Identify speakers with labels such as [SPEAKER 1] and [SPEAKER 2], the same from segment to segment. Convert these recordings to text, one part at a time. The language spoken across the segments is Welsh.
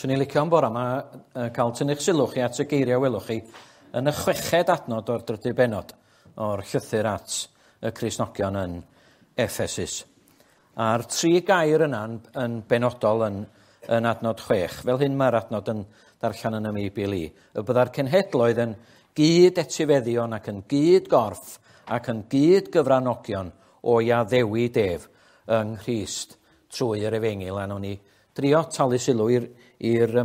[SPEAKER 1] Swn i'n licio am bora yma cael tynnu'ch sylw chi at y geiriau welwch chi yn y 6ed adnod o'r 3 bennod o'r llythyr at y Cristnogion yn Effesus. A'r 3 gair yna yn benodol yn adnod 6, fel hyn mae'r adnod yn darllen yn y Meibl i. Y byddai'r cenhedloedd yn gyd etifeddion ac yn gyd gorff ac yn gyd gyfranogion o iaddewid ef yng Nghrist trwy'r Efengil. A nhw'n ni drio talu sylw i'r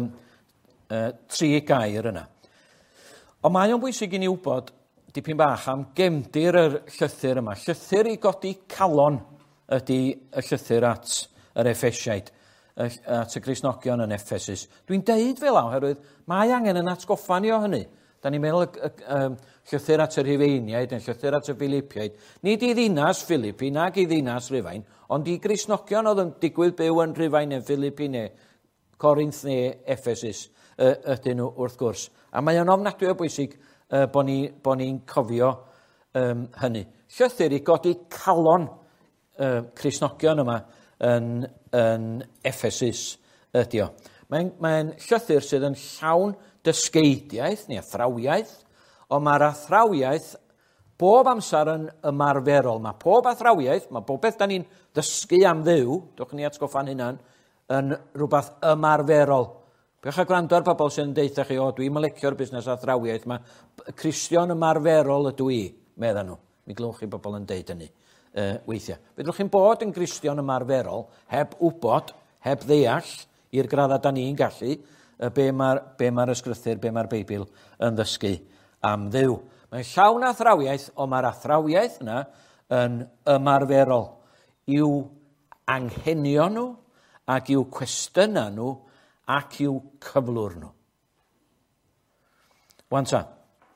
[SPEAKER 1] 3 gair yna. Ond mae o'n bwysig i ni wybod dipyn bach am gefndir yr llythyr yma. Llythyr i godi calon ydy y llythyr at yr Effesiaid, at y Cristnogion yn Effesus. Dwi'n deud fel oherwydd mae angen yn atgoffa ni o hynny. Da ni'n meddwl llythyr at yr Hifeiniaid yn llythyr at y Filipiaid. Nid i ddinas Filipi nag i ddinas Rufain, ond i Gristnogion oedd yn digwydd byw yn Rufain neu Filipi neu Corinth neu Effesus ydyn nhw wrth gwrs. A mae o'n ofnadwy o bwysig bod ni'n cofio hynny. Llythyr i godi calon Cristnogion yma yn Effesus ydi o. Mae'n llythyr sydd yn llawn dysgeidiaeth neu athrawiaeth, ond mae'r athrawiaeth bob amser yn ymarferol. Mae pob athrawiaeth, mae bob beth da ni'n dysgu am dduw, dwch ni atgoffa'n hynna'n, yn rhywbeth ymarferol. Bech a gwrando ar bobl sy'n deitha chi, dwi'n mylecio'r busnes athrawiaeth, mae Cristion ymarferol ydw i, meddan nhw. Mi glywch chi bobl yn deud hynny weithiau. Fedrwch chi'n bod yn Cristion ymarferol, heb wybod, heb ddeall, i'r gradda da ni'n gallu, be mae'r ysgrythyr, be mae'r Beibl yn ddysgu am dduw. Mae'n llawn athrawiaeth, ond mae'r athrawiaeth yna yn ymarferol. I'w anghenion nhw, ac i'w cwestiynau nhw, ac i'w cyflwr nhw. Wan ta,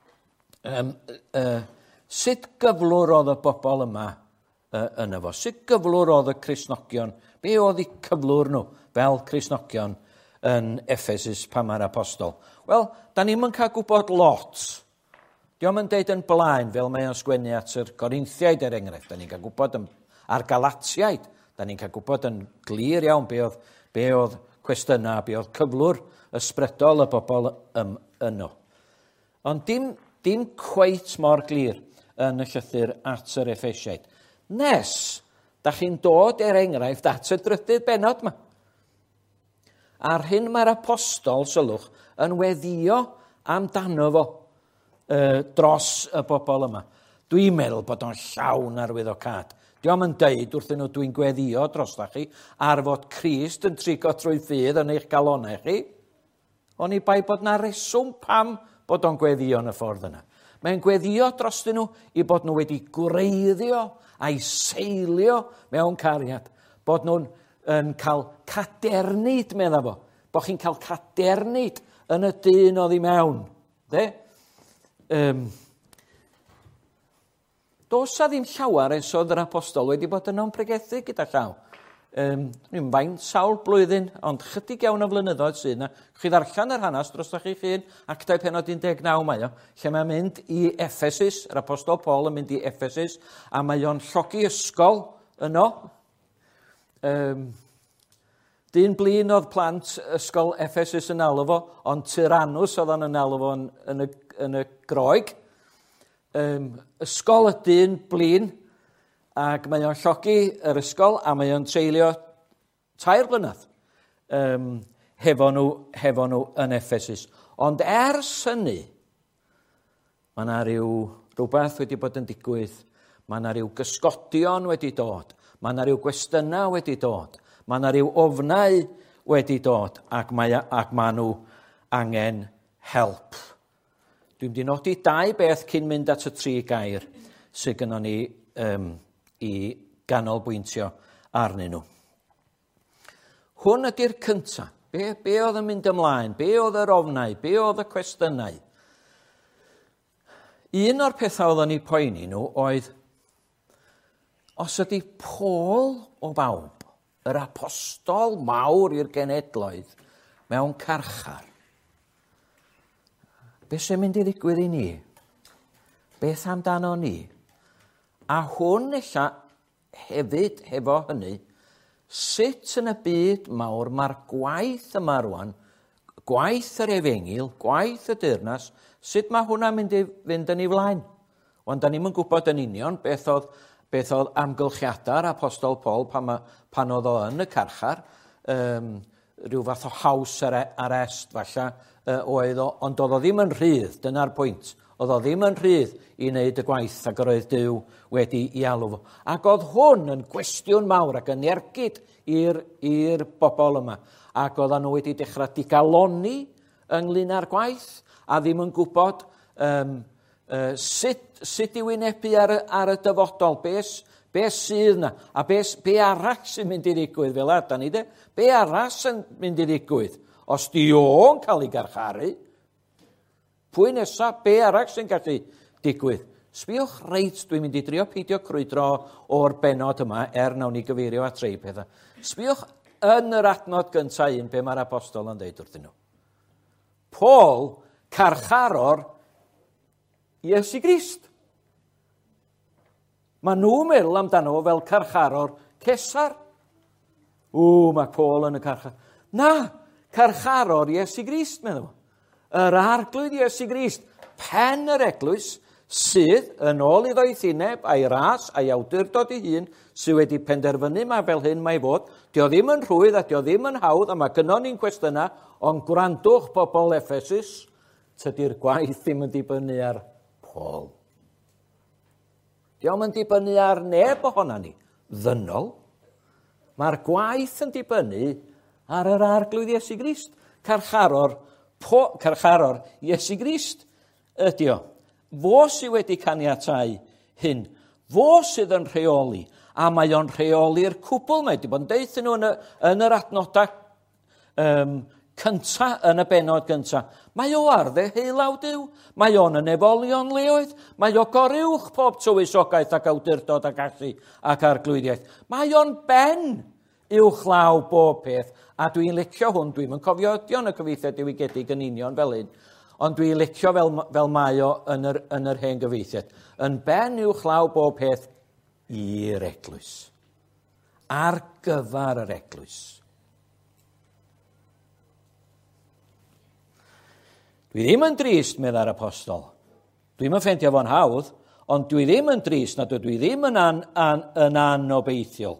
[SPEAKER 1] sut gyflwr oedd y bobl yma yna fo? Sut gyflwr oedd y Cristnogion? Be oedd eu cyflwr nhw fel Cristnogion yn Effesus pan mae'r apostol? Wel, da ni'n cael gwybod lot. Diolch yn deud yn blaen fel mae o'n sgwennu at yr Corinthiaid enghraifft. Da ni'n cael gwybod ar Galatiaid. Da ni'n cael gwybod yn glir iawn be oedd cwestiynau, be oedd cyflwr ysbrydol y bobl yno. Ond dim cweit mor glir yn y llythyr at yr Effesiaid. Nes, da chi'n dod enghraifft at y 3 bennod yma. A'r hyn mae'r apostol, sylwch, yn weddio amdano fo dros y bobl yma. Dwi'n meddwl bod o'n llawn arwyddocad. Diolch yn deud wrthyn nhw dwi'n gweddio dros da chi, ar fod Crist yn trigo trwy ffydd yn eich galonau chi. Ond i bai bod na reswm pam bod o'n gweddio yn y ffordd yna. Mae'n gweddio dros nhw i bod nhw wedi gwreiddio a'i seilio mewn cariad. Bod nhw'n cael cadernid, meddwl fo. Bod chi'n cael cadernid yn y dyn oddi mewn. Does a ddim llawer esodd yr apostol wedi bod yn o'n pregethu gyda llaw. Dwi'n faint sawl blwyddyn, ond chydig iawn o flynyddoedd sydd yna. Chi ddarllen yr hanes dros chi llun, Actau Pennod 19 mae o, lle mae'n mynd i Effesus, yr apostol Paul yn mynd i Effesus, a mae o'n llogi ysgol yno. Dyn blin oedd plant ysgol Effesus yn alw fo, ond Tyrannus oedd o'n alw fo yn y Groeg. Ysgol y dyn blin, ac mae o'n llogi yr ysgol, a mae o'n treulio 3 blynedd hefo nhw yn Effesus. Ond ers hynny, mae yna rhywbeth wedi bod yn digwydd, mae yna rhyw gysgodion wedi dod, mae yna rhyw gwestiynau wedi dod, mae yna rhyw ofnau wedi dod, ac mae nhw angen help. Dwi'n mynd i nodi 2 beth cyn mynd at y 3 gair sydd gynnon ni i ganolbwyntio arnyn nhw. Hwn ydy'r cyntaf. Be oedd yn mynd ymlaen? Be oedd yr ofnau? Be oedd y cwestiynau? Un o'r pethau oedden ni poeni nhw oedd, os ydy Paul o bawb, yr apostol mawr i'r genedloedd, mewn carchar, be sy'n mynd i ddigwydd i ni? Beth amdano ni? A hwn ella hefyd hefo hynny, sut yn y byd mawr mae'r gwaith yma rwan gwaith yr efengil, gwaith y deyrnas, sut mae hwnna'n mynd i fynd yn ei flaen? Ond da ni'n gwybod yn union beth oedd amgylchiadau'r apostol Paul pan oedd o yn y carchar, rhyw fath o haws arrest falle oedd o, ond oedd o ddim yn rhydd, dyna'r pwynt. Oedd o ddim yn rhydd i wneud y gwaith ac oedd Duw wedi ei alw fo. Ac oedd hwn yn gwestiwn mawr ac yn ergyd i'r bobl yma. Ac oedd nhw wedi dechrau digaloni ynglyn â'r gwaith a ddim yn gwybod sut i wynebu ar y dyfodol, be sydd yna, a be arall sy'n mynd i ddigwydd fel yda ni de? Be arall sy'n mynd i ddigwydd? Os di o'n cael ei garcharu, pwy nesaf, be arall sy'n gallu digwydd? Sbiwch reit, dwi'n mynd i drio peidio crwydro o'r benod yma, nawn ni gyfeirio at rei pethau. Sbiwch yn yr adnod gyntaf be mae'r apostol yn deud wrthyn nhw. Paul, carcharor Iesu Grist. Mae nhw'n meddwl amdano fel carcharor Cesar. Mae Paul yn y carchar. Na, carcharor Iesu Grist, meddwl. Yr arglwydd Iesu Grist, pen yr eglwys, sydd yn ôl iddo ei thineb a'i ras a'i awdurdod ei hun, sydd wedi penderfynu mae fel hyn mae fod. Dio ddim yn rhwydd a dio ddim yn hawdd, a mae gynnon ni'n cwestiynau, ond gwrandwch pobl Ephesus, tydi'r gwaith ddim yn dibynnu ar Paul. Diom yn dibynnu ar neb ohona ni, ddynol. Mae'r gwaith yn dibynnu ar yr arglwydd Iesu Grist. Carcharor Iesu Grist ydi o. Fo sydd wedi caniatáu hyn. Fo sydd yn rheoli. A mae o'n rheoli'r cwbl. Mae wedi bod yn deud nhw yn yr adnodau cynta, yn y benod cynta. Mae o ar ddeheulaw Duw. Mae o'n yn efolion leoedd. Mae o goruwch pob tywysogaeth ac awdurdod ac allu ac arglwyddiaeth. Mae o'n ben uwchlaw bob peth. A dwi'n licio hwn, dwi'n cofio ydi o'n y cyfeithiad diwygiedig yn union fel hyn, ond dwi'n licio fel mae o yn yr hen gyfeithiad. Yn ben uwchlaw bob peth i'r eglwys. Ar gyfer yr eglwys. Dwi ddim yn drist, medda'r apostol. Dwi'n yn ffendio fo'n hawdd, ond dwi ddim yn drist, nad dwi ddim yn anobeithiol.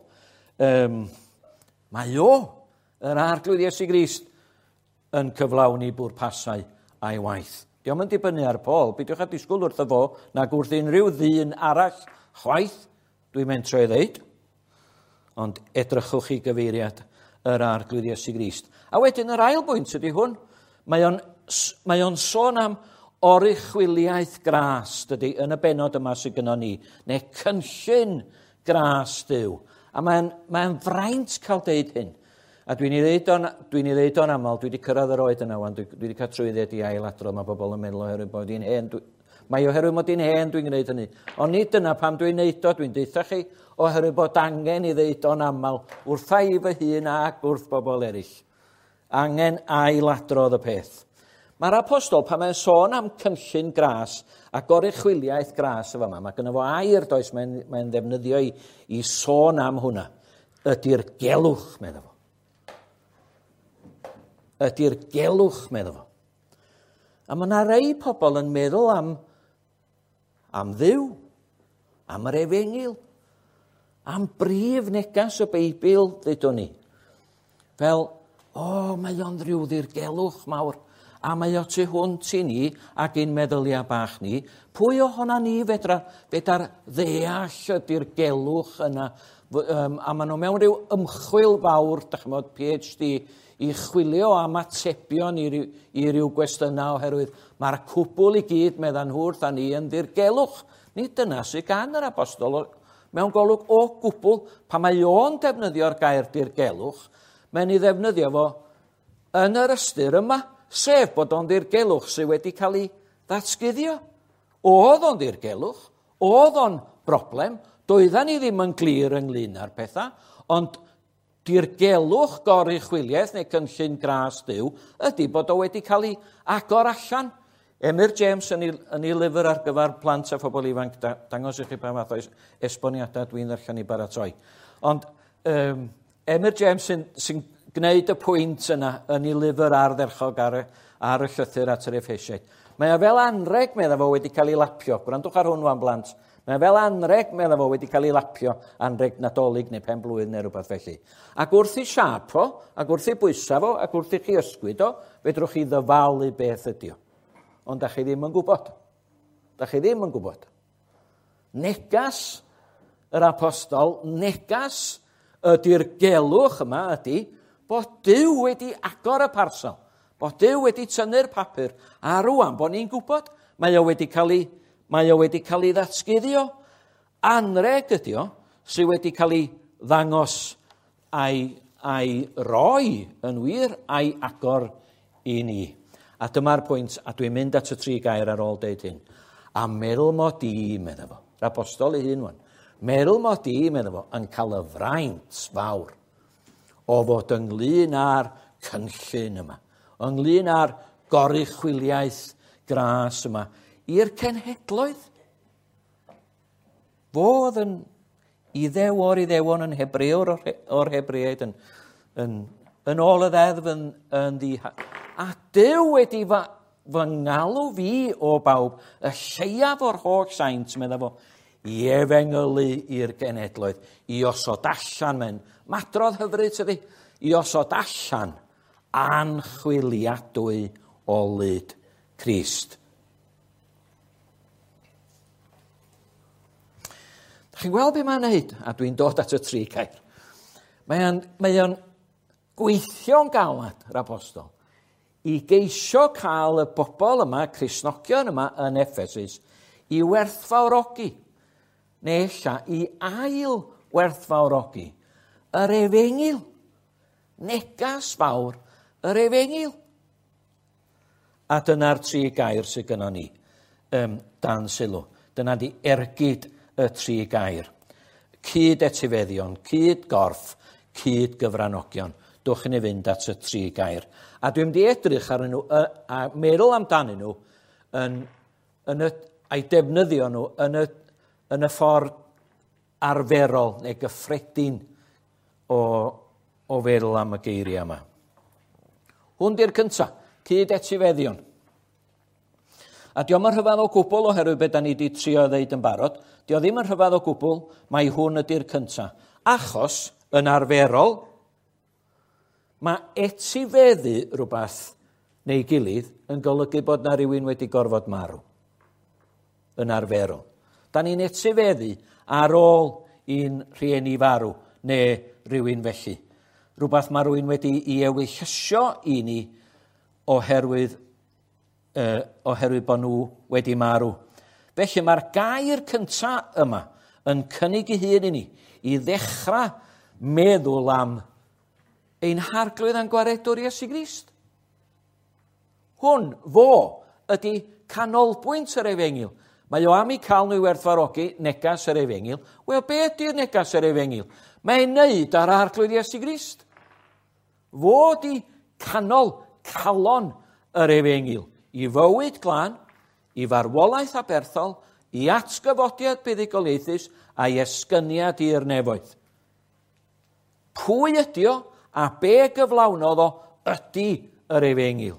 [SPEAKER 1] Mae o, yr arglwydd Iesu Grist, yn cyflawni bwrpasau a'i waith. Diom yn dibynnu ar Paul, beidiwch a disgwyl wrtho fo, nag wrth unrhyw ddyn arall chwaith, dwi'n mentro ei ddeud, ond edrychwch chi gyfeiriad yr arglwydd Iesu Grist. A wedyn yr ail bwynt ydy hwn, mae o'n sôn am oruchwiliaeth gras, dydy, yn y benod yma sydd gynnon ni, neu cynllun gras Duw. A mae'n fraint cael deud hyn. A dwi'n ei ddeud o'n aml, dwi wedi cyrraedd yr oed yna, dwi wedi cael trwyddiad i ailadrodd, mae bobl yn meddwl oherwydd bod hi'n hen. Mae oherwydd bod hi'n hen dwi'n gwneud hynny. Ond nid yna pam dwi'n neud o, dwi'n deitha chi, oherwydd bod angen i ddeud o'n aml wrtha i fy hun ac wrth bobl eraill. Angen ailadrodd y peth. Mae'r apostol, pan mae'n sôn am cynllun gras a goruchwiliaeth gras yma, mae gynno fo air does, mae'n ddefnyddio i sôn am hwnna. Ydy'r gelwch, meddwl fo. Ydy'r gelwch, meddwl fo. A mae yna rei pobl yn meddwl am Dduw, am yr efengil, am brif negas y Beibl, ddydwn ni. Fel, mae o'n ddrwyddi'r gelwch mawr, a mae o tu hwnt i ni ac i'n meddyliau bach ni. Pwy ohona ni fedar ddeall ydy'r gelwch yna? A maen nhw mewn rhyw ymchwil fawr, PhD, i chwilio am atebion i ryw gwestiynau oherwydd mae'r cwbl i gyd meddan hwrth a ni yn ddirgelwch. Nid dyna sydd gan yr apostol mewn golwg o gwbl, pan mae o'n defnyddio'r gair dirgelwch, mae'n ei ddefnyddio fo yn yr ystyr yma, sef bod o'n dirgelwch sydd wedi cael ei ddatguddio. Oedd o'n dirgelwch, oedd o'n broblem, doeddan ni ddim yn glir ynglyn â'r pethau, ond dirgelwch goruchwiliaeth neu cynllun gras Duw ydy bod o wedi cael ei agor allan. Emyr James yn ei lyfr ar gyfer plant a phobl ifanc, dangos i chi pa fath o esboniadau dwi'n ddarllen i baratoi. Ond Emyr James sy'n gwneud y pwynt yna yn ei lyfr ardderchog ar y llythyr at yr Effesiaid. Mae o fel anreg, meddwl fo, wedi cael ei lapio. Gwrandwch ar hwn wan blant. Mae o fel anreg, meddwl fo, wedi cael ei lapio. Anreg nadolig neu pen blwydd neu rhywbeth felly. Ac wrth i siap o, ac wrth i bwysa fo, ac wrth i chi ysgwyd o, fedrwch chi ddyfalu beth ydi o. Ond da chi ddim yn gwybod. Da chi ddim yn gwybod. Negas yr apostol, negas ydy'r gelwch yma ydy bod Duw wedi agor y parsel. Bod Duw wedi tynnu'r papur. A rwan, bod ni'n gwybod, mae o wedi cael ei ddatguddio. Anreg ydi o, sydd wedi cael ei ddangos a'i roi yn wir a'i agor i ni. A dyma'r pwynt, a dwi'n mynd at y 3 gair ar ôl deud hyn. A meddwl mod i, meddwl fo, yr apostol ei hun wan, meddwl mod i, meddwl fo, yn cael y fraint fawr o fod ynglyn â'r cynllun yma, ynglyn â'r goruchwiliaeth gras yma, i'r cenhedloedd. Fodd yn iddew o'r iddewon yn Hebrewr o'r Hebreaid, yn ôl y ddeddf yn ddiha. A Duw wedi fy ngalw fi o bawb, y lleiaf o'r holl saint, meddwl fo, i efengylu i'r genedloedd, i osod allan mewn, madrodd hyfryd tydi, i osod allan anchwiliadwy o lyd Crist. Chi'n gweld beth mae'n neud? A dwi'n dod at y 3 gair. Mae o'n gweithio'n galad, yr apostol, i geisio cael y bobl yma, Cristnogion yma yn Ephesus, i werthfawrogi, neu ella i ail werthfawrogi, yr efengil. Negas fawr, yr efengil. A dyna'r 3 gair sydd gynnon ni, dan sylw. Dyna di ergyd y 3 gair. Cyd etifeddion, cyd gorff, cyd gyfranogion. Dwch yn ei fynd at y 3 gair. A dwi'n mynd i edrych ar nhw, a meddwl amdanyn nhw, a'i defnyddio nhw yn y ffordd arferol neu gyffredin o feddwl am y geiriau yma. Hwn di'r cyntaf, cyd etifeddion. A diolch yn rhyfedd o gwbl oherwydd beth da ni wedi trio ddeud yn barod. Diolch ddim yn rhyfedd o gwbl, mae hwn ydy'r cyntaf. Achos, yn arferol, mae etifeddu rhywbeth neu gilydd yn golygu bod na rhywun wedi gorfod marw. Yn arferol. Da ni'n etifeddu ar ôl un rhieni farw neu rhywun felly. Rhywbeth mae rhywun wedi ei ewyllysio i ni oherwydd bod nhw wedi marw. Felly mae'r gair cyntaf yma yn cynnig ei hun i ni i ddechrau meddwl am ein harglwydd a'n gwaredwr Iesu Grist. Hwn, fo, ydy canolbwynt yr efengil. Mae o am ei cael nhw i werthfawrogi negas yr efengil. Wel, be ydy'r negas yr efengil? Mae'n neud ar arglwydd Iesu Grist. Fo di calon yr efengil i fywyd glân, i farwolaeth aberthol, i atgyfodiad buddigoliaethus a i esgyniad i'r nefoedd. Pwy ydi o a be gyflawnodd o ydy yr efengil.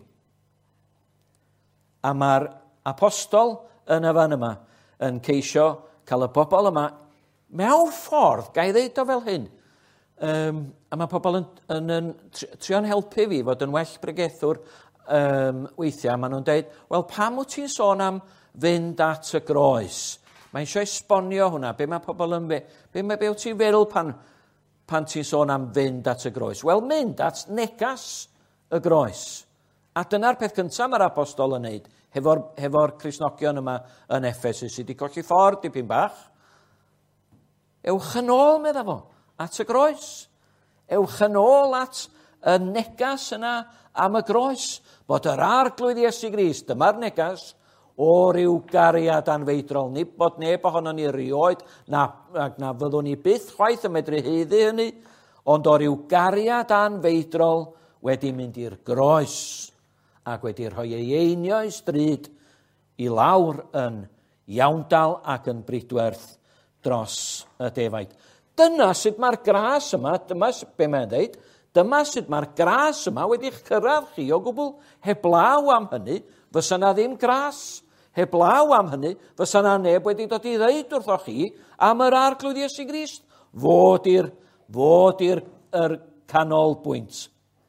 [SPEAKER 1] A mae'r apostol yn y fan yma yn ceisio cael y bobl yma mewn ffordd, ga i ddeud o fel hyn. A mae pobl yn trio'n helpu fi fod yn well bregethwr weithiau. Maen nhw'n dweud, wel, pam wyt ti'n sôn am fynd at y groes? Mae eisiau esbonio hwnna. Be mae pobl yn be wyt ti'n feddwl pan ti'n sôn am fynd at y groes? Wel, mynd at negas y groes. A dyna'r peth cyntaf mae'r apostol yn neud hefo'r Cristnogion yma yn Ephesus sydd wedi colli ffordd dipyn bach. Ewch yn ôl, meddwl fo, at y groes. Ewch yn ôl at y negas yna am y groes. Bod yr arglwydd Iesu Grist, dyma'r negas, o ryw gariad anfeidrol. Ni bod neb ohono ni rioed, na fyddwn ni byth chwaith yn medru heiddi hynny, ond o ryw gariad anfeidrol wedi mynd i'r groes ac wedi rhoi ei einio i stryd i lawr yn Iaundal ac yn Bridwerth dros y defaid. Dyna sut mae'r gras yma, dyma be mae'n dweud, Dyma sut mae'r gras yma wedi'ch cyrraedd chi o gwbl. Heblaw am hynny, fysa na ddim gras. Heblaw am hynny, fysa na neb wedi dod i ddeud wrtho chi am yr arglwydd Iesu Grist. Fod i'r canolbwynt.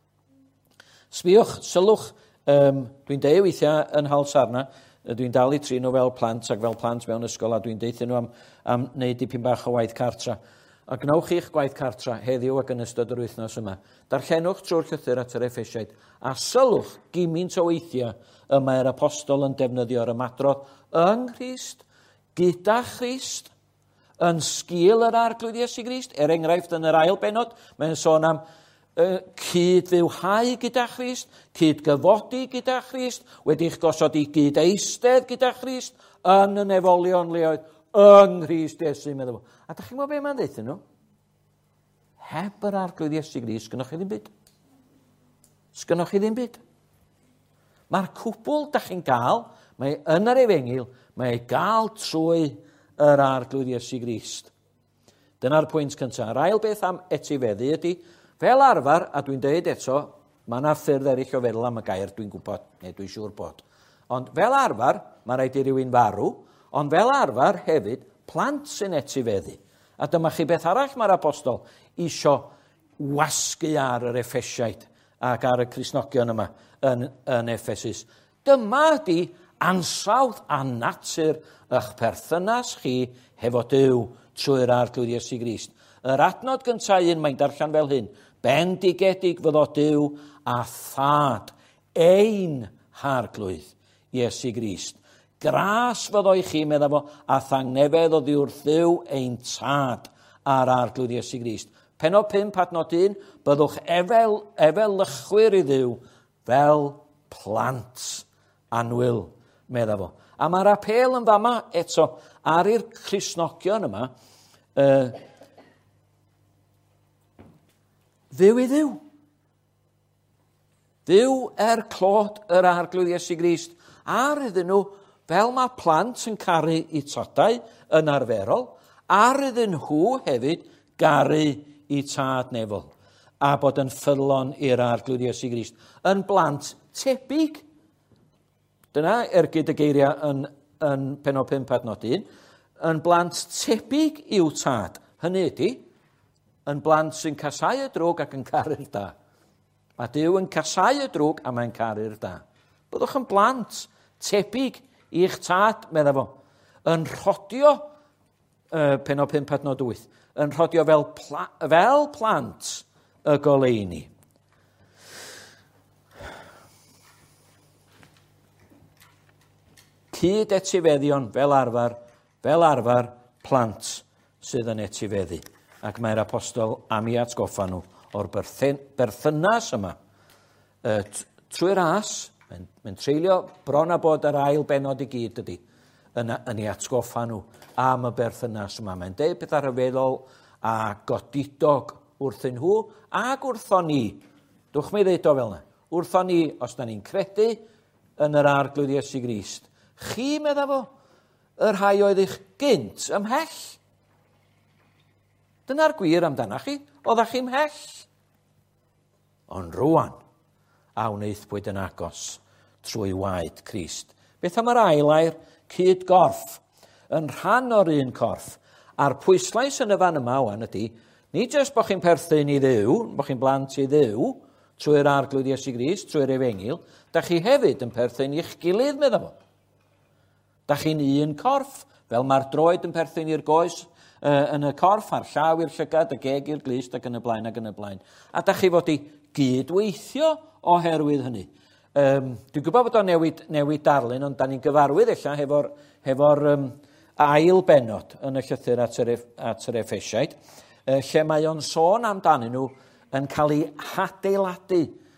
[SPEAKER 1] Sbiwch, sylwch, dwi'n deud weithiau yn Hal Sarna, dwi'n dal i trin nhw fel plant ac fel plant mewn ysgol, a dwi'n deud nhw am wneud dipyn bach o waith cartra. A gnewch chi'ch gwaith cartra heddiw ac yn ystod yr wythnos yma. Darllenwch trwy'r llythyr at yr Effesiaid, a sylwch gymint o weithiau y mae'r apostol yn defnyddio'r ymadrodd yng Nghrist, gyda Christ, yn sgil yr arglwydd Iesu Grist. Enghraifft yn yr ail benod, mae'n sôn am cyd-ddiwhau gyda Christ, cyd-gyfodi gyda Christ, wedi'ch gosod i gyd-eistedd gyda Christ, yn y nefolion leoedd, yng Nghrist Iesu, meddwl. A da chi'n gwybod be mae'n ddeud nhw? Heb yr arglwydd Iesu Grist, sgynnoch chi ddim byd. Sgynnoch chi ddim byd. Mae'r cwbl da chi'n gael, mae yn yr Efengil, mae gael trwy yr arglwydd Iesu Grist. Dyna'r pwynt cyntaf. Yr ail beth am etifeddu ydy, fel arfer, a dwi'n deud eto, mae yna ffyrdd eraill o feddwl am y gair, dwi'n gwybod, neu dwi'n siŵr bod. Ond fel arfer, mae rhaid i rywun farw, ond fel arfer hefyd, plant sy'n etifeddu. A dyma chi beth arall mae'r apostol isio wasgu ar yr Effesiaid ac ar y Cristnogion yma yn Ephesus. Dyma ydy ansawdd a natur eich perthynas chi hefo Duw trwy'r arglwydd Iesu Grist. Yr adnod gyntaf un mae'n darllen fel hyn. Bendigedig fyddo Duw a thad ein harglwydd Iesu Grist. Gras fyddo i chi, meddwl fo, a thangnefedd o ddiwrth Dduw ein tad ar arglwydd Iesu Grist. Penod 5, adnod 1, byddwch efel lychwyr i Dduw fel plant anwyl, meddwl fo. A mae'r apel yn fama eto ar i'r Cristnogion yma, Dduw i Dduw. Dduw clod yr arglwydd Iesu Grist. Ar iddyn nhw, fel mae plant yn caru eu todau yn arferol, ar iddyn nhw hefyd garu eu tad nefol, a bod yn ffyddlon i'r arglwydd Iesu Grist. Yn blant tebyg. Dyna ergyd y geiriau yn penod 5 adnod 1. Yn blant tebyg i'w tad. Hynny ydy, yn blant sy'n casau y drwg ac yn caru'r da. Mae Duw yn casau y drwg a mae'n caru'r da. Byddwch yn blant tebyg i'ch tad, meddwl fo, yn rhodio, penod 5 adnod 8, yn rhodio fel plant y goleuni. Cyd etifeddion fel arfer plant sydd yn etifeddu. Ac mae'r apostol am I atgoffa nhw o'r berthynas yma. Trwy'r ras, mae'n treulio bron a bod yr ail benod I gyd ydy, yn ei atgoffa nhw am y berthynas yma. Mae'n deud pethau rhyfeddol a godidog wrthyn nhw ac wrthon ni. Dwch mi ddeud o fel yna. Wrthon ni, os da ni'n credu yn yr arglwydd Iesu Grist. Chi, meddwl fo, yr rhai oedd eich gynt ymhell. Dyna'r gwir amdanach chi, oeddach chi ymhell. Ond rwan, a wneithpwyd yn agos trwy waed Crist. Beth am yr ail air, cyd-gorff, yn rhan o'r un corff. A'r pwyslais yn y fan yma wan ydy, ni jyst bod chi'n perthyn I Dduw, bod chi'n blant I Dduw, trwy'r arglwydd Iesu Grist, trwy'r Efengil, da chi hefyd yn perthyn i'ch gilydd, meddwl fo. Da chi'n un corff, fel mae'r droed yn perthyn i'r goes yn y corff, a'r llaw i'r llygad, y geg i'r glist, ac yn y blaen, ac yn y blaen. A da chi fod I gydweithio oherwydd hynny. Dwi'n gwybod bod o'n newid darlun, ond da ni'n gyfarwydd eich hefo'r ail benod yn y llythyr at yr Effesiaid, lle mae o'n sôn amdanyn nhw yn cael ei hadeiladu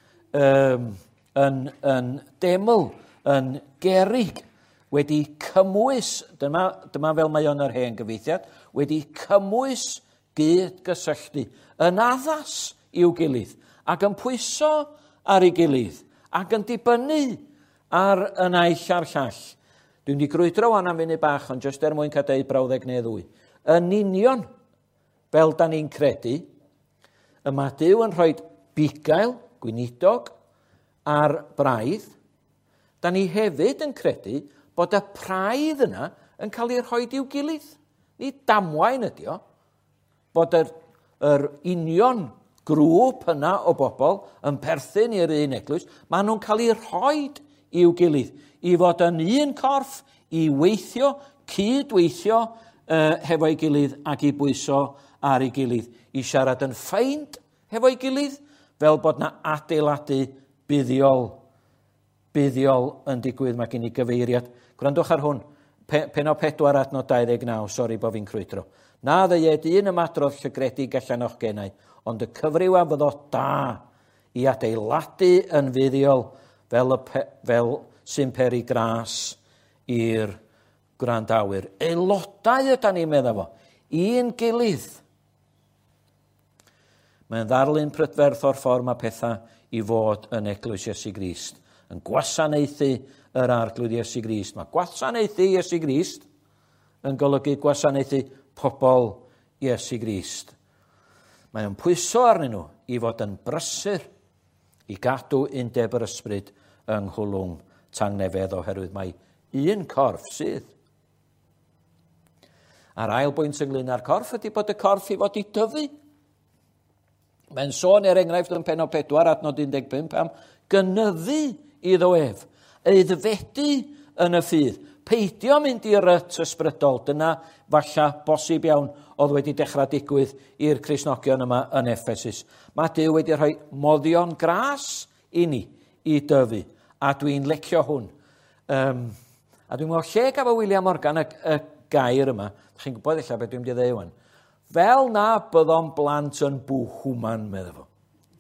[SPEAKER 1] yn deml, yn gerig, wedi cymwys, dyma fel mae o'n yr hen gyfeithiad, wedi cymwys gyd-gysylltu, yn addas i'w gilydd, ac yn pwyso ar ei gilydd, ac yn dibynnu ar y naill a'r llall. Dwi'n di grwydro wan am funud bach, ond jyst mwyn cael deud brawddeg neu ddwy. Yn union, fel da ni'n credu, y mae Duw yn rhoi bugail, gweinidog, a'r braidd, da ni hefyd yn credu bod y praidd yna yn cael ei rhoi i'w gilydd. Ni damwain ydi o, bod yr union grŵp yna o bobl yn perthyn i'r un eglwys, maen nhw'n cael ei rhoi i'w gilydd, i fod yn un corff, i weithio, cydweithio hefo'i gilydd ac i bwyso ar ei gilydd, i siarad yn ffeind hefo'i gilydd, fel bod na adeiladu buddiol yn digwydd. Mae gen i gyfeiriad. Gwrandwch ar hwn, Pennod 4:29, sori bod fi'n crwydro. Na ddeued un ymadrodd llygredig allan o'ch gennau, ond y cyfryw a fyddo da i adeiladu yn fuddiol fel sy'n peri gras i'r gwrandawyr. Aelodau yda ni'n meddwl fo, un gilydd. Mae'n ddarlun prydferth o'r ffordd mae pethau i fod yn eglwys Iesu Grist, yn gwasanaethu yr arglwydd Iesu Grist. Mae gwasanaethu Iesu Grist yn golygu gwasanaethu pobl Iesu Grist. Mae'n pwyso arnyn nhw i fod yn brysur, i gadw undeb yr ysbryd yng nghlwm tangnefedd, oherwydd mae un corff sydd. A'r ail bwynt ynglyn â'r corff ydy bod y corff i fod i dyfu. Mae'n sôn enghraifft yn Pennod 4:15 am gynyddu iddo ef, aeddfedu yn y ffydd. Peidio mynd i'r ryt ysbrydol, dyna falla bosib iawn oedd wedi dechrau digwydd i'r Cristnogion yma yn Effesus. Mae Duw wedi rhoi moddion gras i ni i dyfu, a dwi'n licio hwn. A dwi'n meddwl lle gafo William Morgan y gair yma, chi'n gwybod eich beth dwi'n mynd i ddeu wan, fel na byddom blant yn bwhwman, meddwl fo.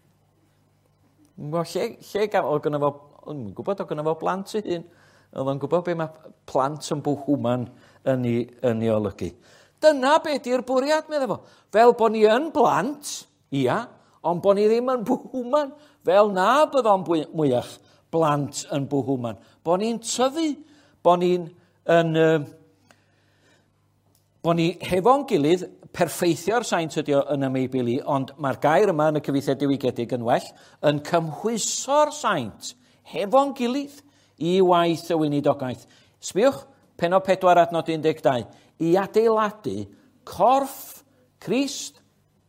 [SPEAKER 1] Lle gafo, o'n gwybod o gynnaf o blant i hyn, oedd o'n gwybod be mae plant yn bwhwman yn ei olygu. Dyna be di'r bwriad, meddwl fo. Fel bod ni yn blant, ia, ond bod ni ddim yn bwhwman, fel na byddom mwyach blant yn bwhwman. Bod ni'n tyfu, bod ni'n bod ni hefo'n gilydd, perfeithio'r saint ydi o yn y Meibl i, ond mae'r gair yma yn y cyfieithiad diwygiedig yn well, yn cymhwyso'r saint hefo'n gilydd i waith y weinidogaeth. Sbiwch, Pennod 4:12, i adeiladu corff Crist.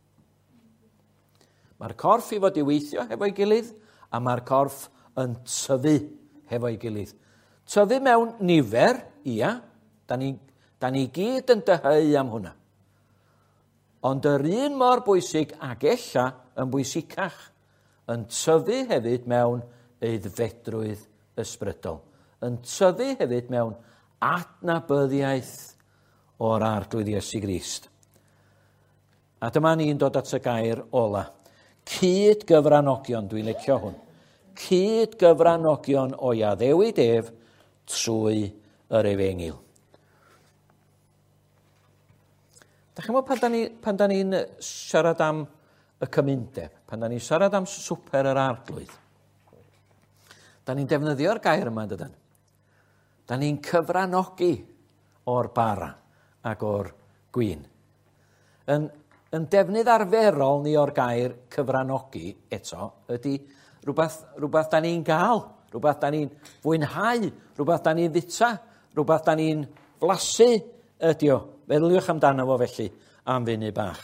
[SPEAKER 1] Mae'r corff i fod i weithio hefo'i gilydd, a mae'r corff yn tyfu hefo'i gilydd. Tyfu mewn nifer, ia, da ni gyd yn dyheu am hwnna. Ond yr un mor bwysig ac ella yn bwysicach, yn tyfu hefyd mewn aeddfedrwydd ysbrydol. Yn tyfu hefyd mewn adnabyddiaeth o'r arglwydd Iesu Grist. A dyma ni'n dod at y gair ola. Cydgyfranogion, dwi'n licio hwn. Cydgyfranogion o iaddewid ef trwy yr Efengil. Da chi'n meddwl pan da ni'n siarad am y cymundeb, pan da ni'n siarad am swper yr arglwydd, da ni'n defnyddio'r gair yma, dydyn. Da ni'n cyfranogi o'r bara ac o'r gwyn. Yn defnydd arferol ni o'r gair cyfranogi eto ydy rhywbeth da ni'n gael, rhywbeth da ni'n fwynhau, rhywbeth da ni'n fita, rhywbeth da ni'n flasu ydy o. Feddylwch amdano fo felly am funud bach.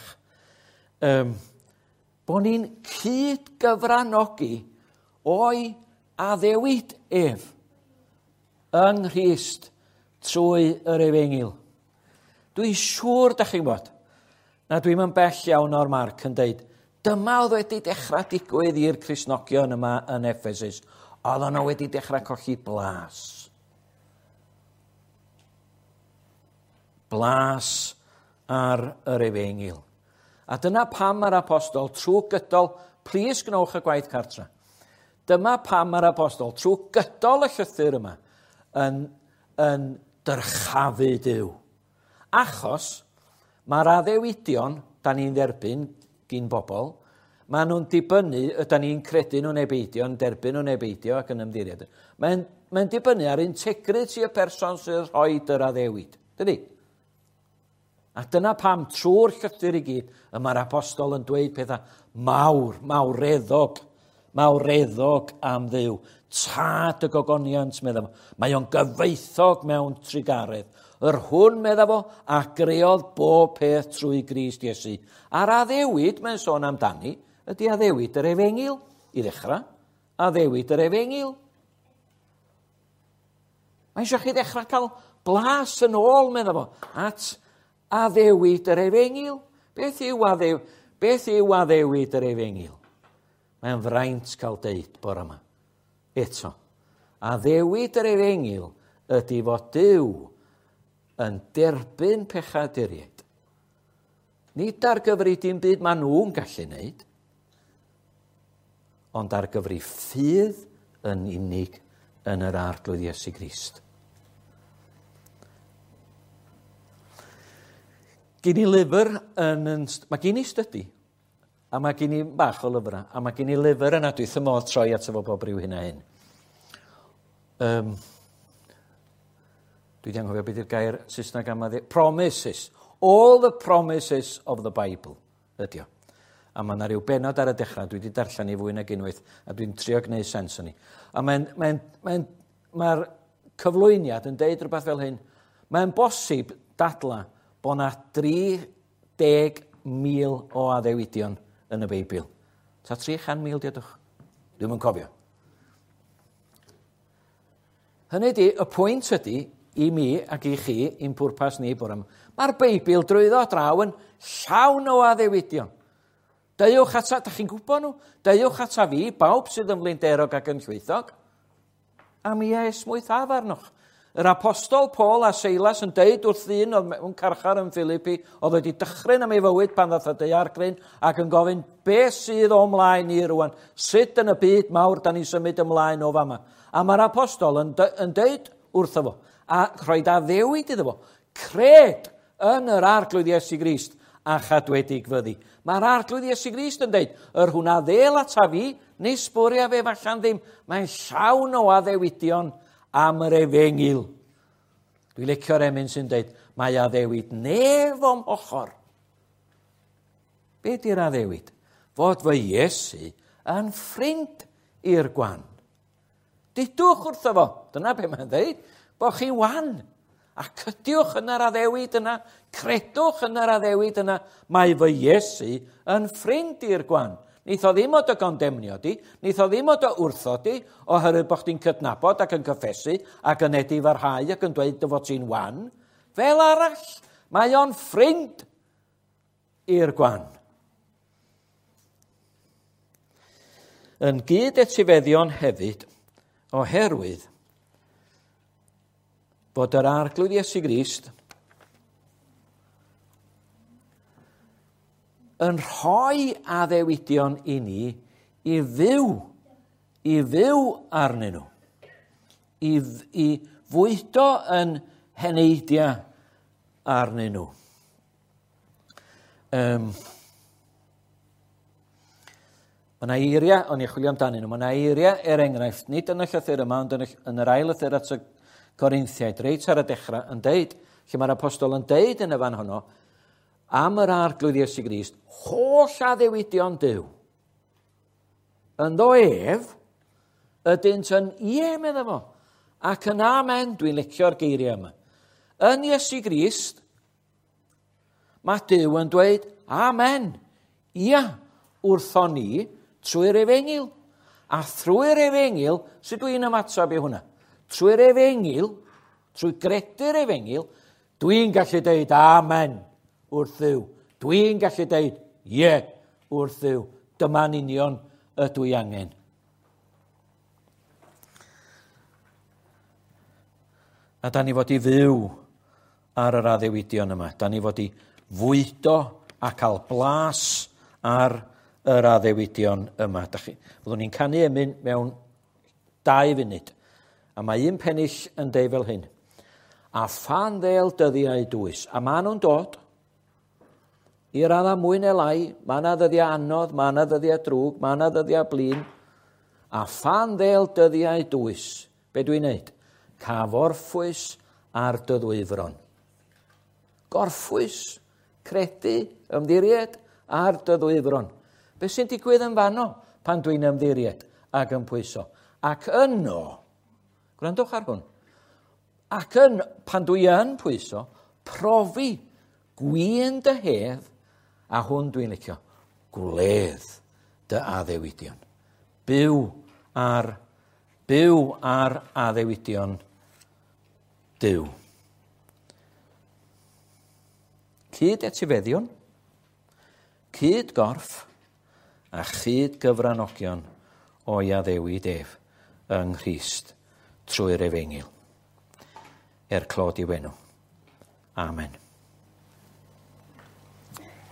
[SPEAKER 1] Bod ni'n cydgyfranogi o'i addewid ef yng Nghrist trwy yr Efengil. Dwi'n siŵr, da chi'n bod, na dwi'n yn bell iawn o'r marc yn deud, dyma oedd wedi dechrau digwydd i'r Cristnogion yma yn Effesus. Oedd nhw wedi dechrau colli blas. Blas ar yr Efengil. A dyna pam mae'r apostol trwy gydol, plis gnewch y gwaith cartra, dyma pam mae'r apostol trwy gydol y llythyr yma yn dyrchafu Duw. Achos mae'r addewidion da ni'n dderbyn gyn bobl, maen nhw'n dibynnu, ydyn ni'n credu nhw'n ebeidio, yn derbyn nhw'n ebeidio ac yn ymddiried. Mae'n dibynnu ar integrity y person sydd rhoi yr addewid. Dydy? A dyna pam trwy'r llythyr i gyd, mae'r apostol yn dweud pethau mawreddog am Dduw. Tad y gogoniant, meddwl. Mae o'n gyfoethog mewn trigaredd. Yr hwn, meddwl fo, a greodd bob peth trwy Grist Iesu. A'r addewid, mae'n sôn amdani, ydy addewid yr Efengil, i ddechrau. Addewid yr Efengil. Mae eisiau chi ddechrau cael blas yn ôl, meddwl fo, at addewid yr Efengil. Beth yw addewid yr Efengil? Mae'n fraint cael deud bore yma. Eto, addewid yr Efengil ydy fod Duw yn derbyn pechaduriaid. Nid ar gyfri dim byd maen nhw'n gallu wneud, ond ar gyfri ffydd yn unig yn yr arglwydd Iesu Grist. Gyn i lyfr mae gyn i study, a mae gen i bach o lyfrau, a mae gen i lyfr yna dwi modd troi at efo bob ryw hynna hyn. Dwi wedi anghofio beth yw'r gair Saesneg am promises. All the promises of the Bible ydy o. A mae yna rhyw benod ar y dechrau, dwi wedi darllen i fwy nag unwaith, a dwi'n trio gwneud sens o'n i. A mae'r cyflwyniad yn deud rhywbeth fel hyn. Mae'n bosib dadla bod yna 30,000 o addewidion yn y Beibl. Ta 300,000 diadwch? Dwi'n yn cofio. Hynny ydy, y pwynt ydy, i mi ac i chi, i'n pwrpas ni bore yma, mae'r Beibl drwyddo draw yn llawn o addewidion. Deiwch ata, da chi'n gwybod nhw, deiwch ata fi, bawb sydd yn flinderog ac yn llwythog, a mi esmwythaf arnoch. Yr apostol Paul a Silas yn deud wrth ddyn oedd mewn carchar yn Philippi, oedd wedi dychryn am ei fywyd pan ddath y daeargryn ac yn gofyn beth sydd o mlaen i rwan, sut yn y byd mawr da ni symud ymlaen o fama. A mae'r apostol yn deud wrtho fo, a rhoed addewid iddo fo, cred yn yr arglwydd Iesu Grist a chadwedig fyddi. Mae'r arglwydd Iesu Grist yn deud, yr hwnna ddel ata fi, nes bwria fe fallan ddim, mae'n llawn o addewidion am yr Efengil. Dwi'n licio'r emyn sy'n deud, mae addewid nef o'm ochr. Be di'r addewid? Fod fy Iesu yn ffrind i'r gwan. Didwch wrtho fo, dyna be mae'n deud, bod chi wan. A cydiwch yn yr addewid yna, credwch yn yr addewid yna, mae fy Iesu yn ffrind i'r gwan. Neith o ddim o dy gondemnio di, neith o ddim o dy wrtho di, oherwydd bod chdi'n cydnabod ac yn cyffesu ac yn edifarhau ac yn dweud dy fod ti'n wan. Fel arall, mae o'n ffrind i'r gwan. Yn gyd etifeddion hefyd, oherwydd bod yr arglwydd Iesu Grist yn rhoi addewidion i ni i fyw arnyn nhw, i fwydo yn heneidia arnyn nhw. Mae yna eiriau, o'n i chwilio amdanyn nhw, mae yna eiriau enghraifft, nid yn y llythyr yma, ond yn yr ail lythyr at y Corinthiaid, reit ar y dechrau, yn deud, lle mae'r apostol yn deud yn y fan honno, am yr arglwydd Iesu Grist, holl addewidion Duw. Ynddo ef, ydynt yn meddwl fo, ac yn amen, dwi'n licio'r geiriau yma. Yn Iesu Grist, mae Duw yn dweud, amen, ia, wrtho ni, trwy'r Efengil. A trwy'r Efengil, sut dwi'n ymatab i hwnna? Trwy'r Efengil, trwy gredu'r Efengil, dwi'n gallu deud amen wrth Dduw. Dwi'n gallu deud ie wrth Dduw. Dyma'n union ydw i angen. A da ni fod i fyw ar yr addewidion yma. Da ni fod i fwydo a cael blas ar yr addewidion yma. Fyddwn ni'n canu emyn mewn 2 funud. A mae un pennill yn deud fel hyn. A phan ddel dyddiau dwys. A maen nhw'n dod i radda mwy neu lai. Mae yna ddyddiau anodd, mae yna ddyddiau drwg, mae yna ddyddiau blin. A phan ddel dyddiau dwys. Be dwi'n neud? Caforffwys ar dy ddwyfron. Gorffwys credu, ymddiried ar dy ddwyfron. Be sy'n digwydd yn fanno pan dwi'n ymddiried ac yn pwyso? Ac yno, gwrandwch ar hwn, pan dwi yn pwyso, profi gwyn dy hedd, a hwn dwi'n licio, gwledd dy addewidion. Byw ar addewidion Duw. Cyd etifeddion, cyd gorff, a chyd gyfranogion o'i addewid ef yng Nghrist trwy'r Efengyl. Clod i wenw. Amen.